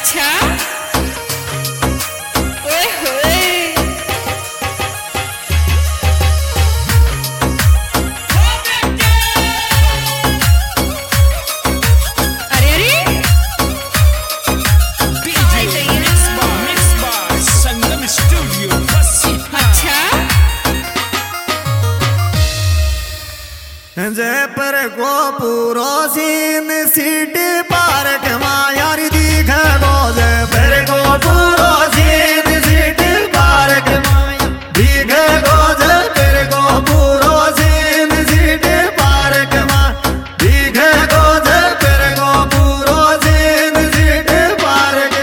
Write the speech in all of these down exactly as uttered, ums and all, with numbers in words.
अच्छा ओए होए अरे अरे अच्छा जय पर को पूरो सीन सिटी पार्क मायारी दिख गो जय पर को पूरो सीन सिटी पार्क माया दिख गो जय पर को पूरो सीन सिटी पार्क मा दिख गो जय पर को पूरो सीन सिटी पार्क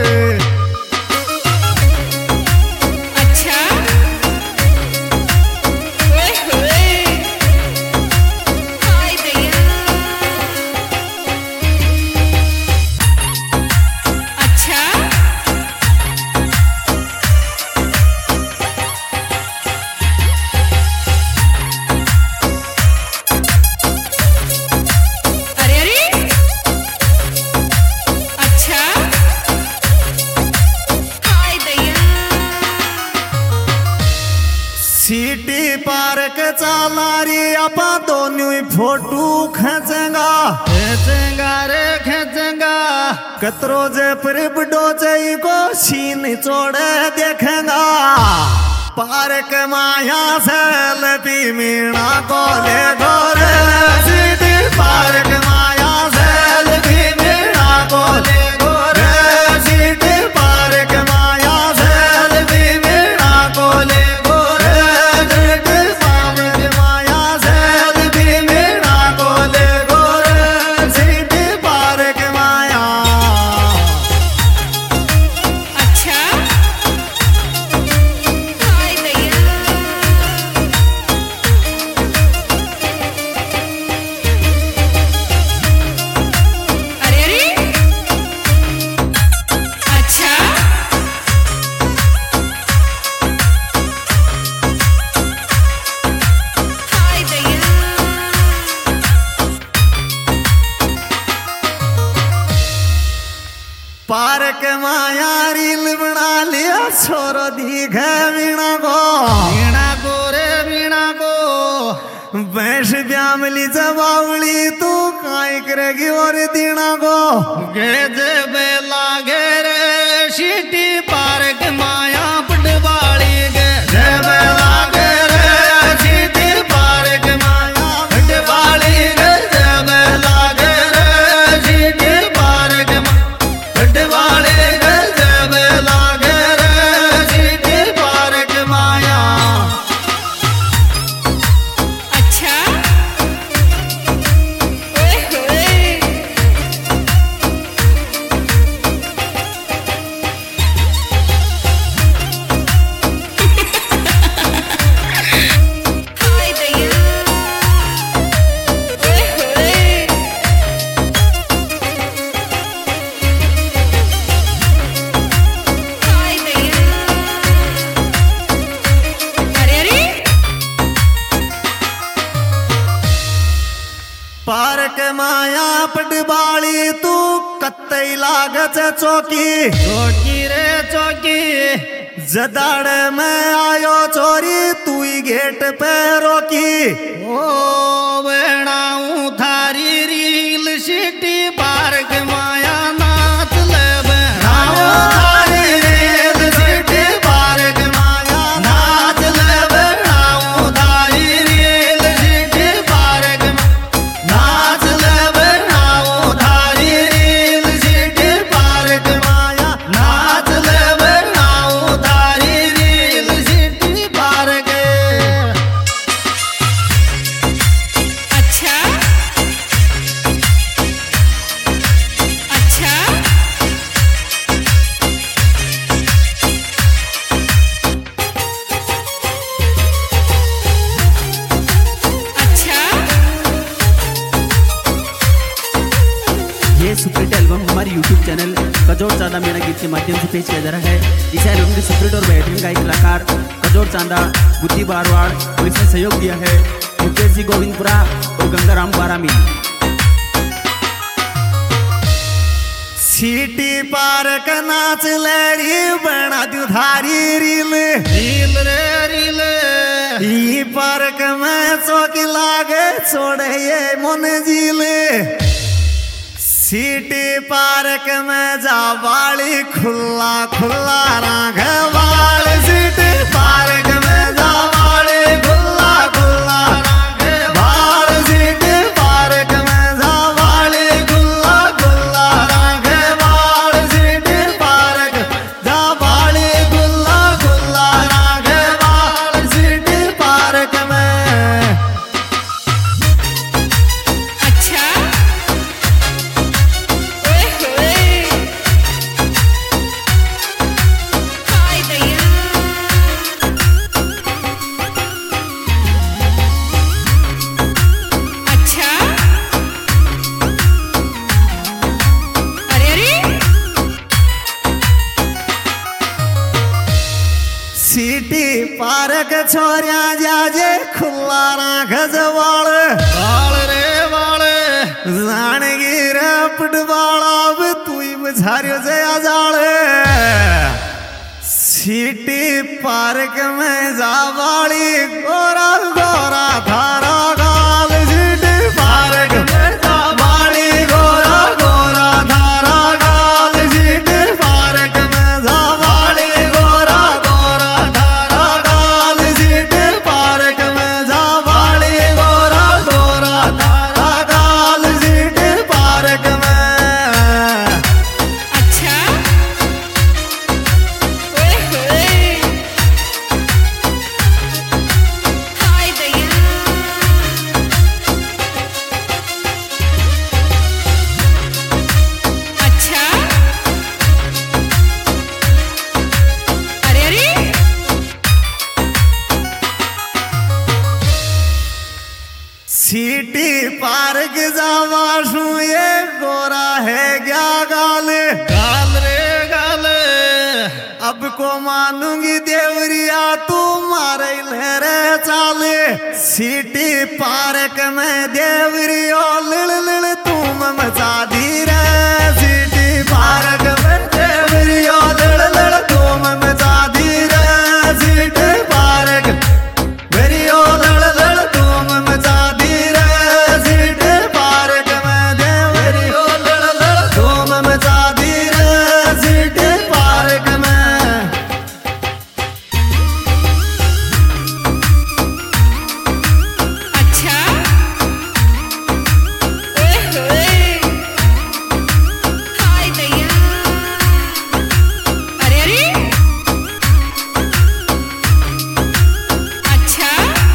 अच्छा ओए होए हाय दैया अच्छा अरे अरे अच्छा हाय दैया सिटी पार्क चालारी आपा दोनों फोटो खींचेगा खींचेगा रे खींचेगा कतरो जे पर बड़ो जई को सीन चोड़े देखेगा पार्क माया सेल्फी मीणा को ले गोरे सिटी पार्क माया सेल्फी मीणा को ले गोरे सिटी पार्क माया सेल्फी मीणा को ले गोरे सिटी पार्क माया सेल्फी मीणा को ले गोरे सिटी पार्क माया अच्छा हाय दैया अरे अरे अच्छा हाय दैया पार्क माया रील बना लिया छोरो दिख वीणा को वीणा को रे वीणा को भैंस ब्यामली जबावली तू काय करेगी और दीना को गे जे बेला गे रे सिटी पार्क माया पटवाली गे जे बेला गे रे सिटी पार्क माया पटवाली गे जे बेला गे रे सिटी पार्क पटवाली गे जे बेला गे रे सिटी पार्क माया अच्छा ओए होए हाय दैया ओए होए हाय दैया अरे अरे पार्क माया पटवाली तू कत्तई लागत चौकी चौकी रे चौकी जदाड़ में आयो चोरी तू ही गेट पे रोकी ओ बेड़ाऊ थारी रील सिटी पार्क माया नाच ले बेड़ाऊ थारी रील सिटी पार्क माया नाच ले बेड़ाऊ थारी रील सिटी पार्क नाच ले बेड़ाऊ थारी रील सिटी पार्क माया नाच ले बेड़ाऊ थारी रील सिटी पार्क अच्छा अच्छा अच्छा ये सुपरहिट एल्बम हमारे यूट्यूब चैनल कजोड़ चांदा मेरा गीत के माध्यम से पेश किया जा रहा है। इस एल्बम के सुपरहिट और बेहतरीन गायक कलाकार कजोड़ चांदा, बुद्धि बारवाड़ और इसमें सहयोग दिया है मुकेश जी गोविंदपुरा और गंगाराम बारामी। सीटी पार्क नाच लड़ी बना दू धारी रील रील रे रील ई पार्क में चौकी लागे छोड़े ये मन झील सीटी पार्क में जा बाली खुला खुला राघवाल सीटी पार्क में जा बाली खुला खुला राघवाल सीटी पार्क में जा बाली खुला खुला राघवाल सीटी पार्क जा बाली खुला खुला राघवाल सीटी पार्क में। अच्छा ओए होए हाय दैया अच्छा अरे अरे सीटी पार्क छोरिया जाजे खुला राख जवाल वाल रे वाल जानगी रे पटवाला अब तू ही बझारियो जया जाल सीटी पार्क में जा वाली गोरा गोरा थारा गाल सीटी पार्क में जा वाली गोरा गोरा थारा गाल सीटी पार्क में जा वाली गोरा गोरा थारा गाल सीटी पार्क में जा वाली गोरा गोरा थारा गाल सीटी पार्क में। अच्छा ओए होए हाय दैया अच्छा अरे अरे सीटी पार्क जावा शू ये गोरा है क्या गाल गाल रे गाल अब को मानूंगी देवरिया तू मारे लहरे चाले सीटी पार्क में देवरियो लिल लिल तू मचा दी रे सीटी पार्क में देवरियो लिल लिल तू मचा दी रे सीटी पार्क वेरियो लड़ लड़ तुम मचा दी रे सीटी पार्क में देवरियो लड़ लड़ तुम मचा दी रे सीटी पार्क में। अच्छा ओए होए हाय दैया अरे अरे अच्छा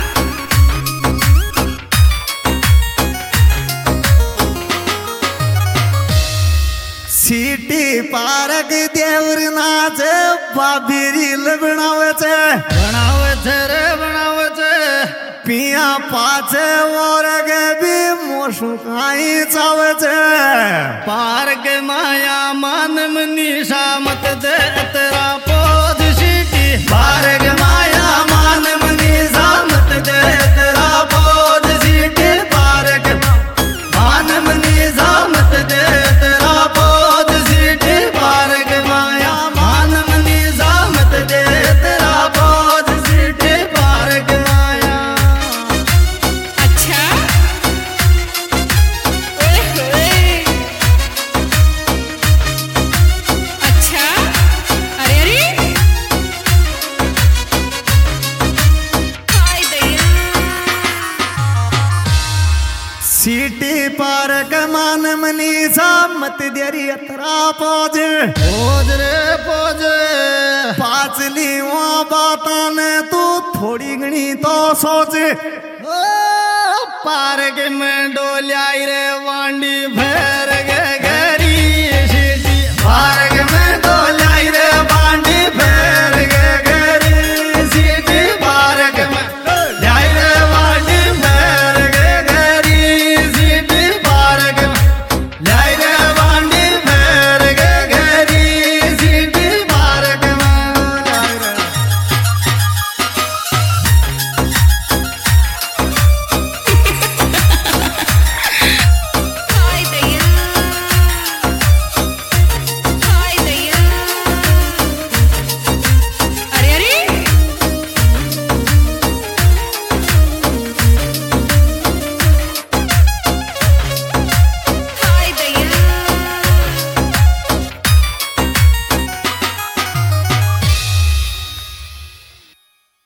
सीटी पार्क देवर नाच बाबी रील बनावे छे बनावे छे रे बनावे छे पिया पाछे और गे भी मोसू खाई चावे छे पार्क माया मान मनीषा मत दे तेरा पोज सीटी पार्क माया मान मनीषा मत दे तेरा बोझ सीटी पार्क मान मनीषा मत दे तेरा बोझ सीटी पार्क माया मान मनीषा मत दे तेरा बोझ सीटी पार्क माया। अच्छा ओए होए अच्छा अरे अरे हाय दैया सीटी पार्क मान मनीषा मत देरी अतरा पोज पोज रे पोज पाचली वहाँ बाता ने तू थोड़ी घनी तो सोच ओ पार्क में डोल्याई रे वांडी भैर गे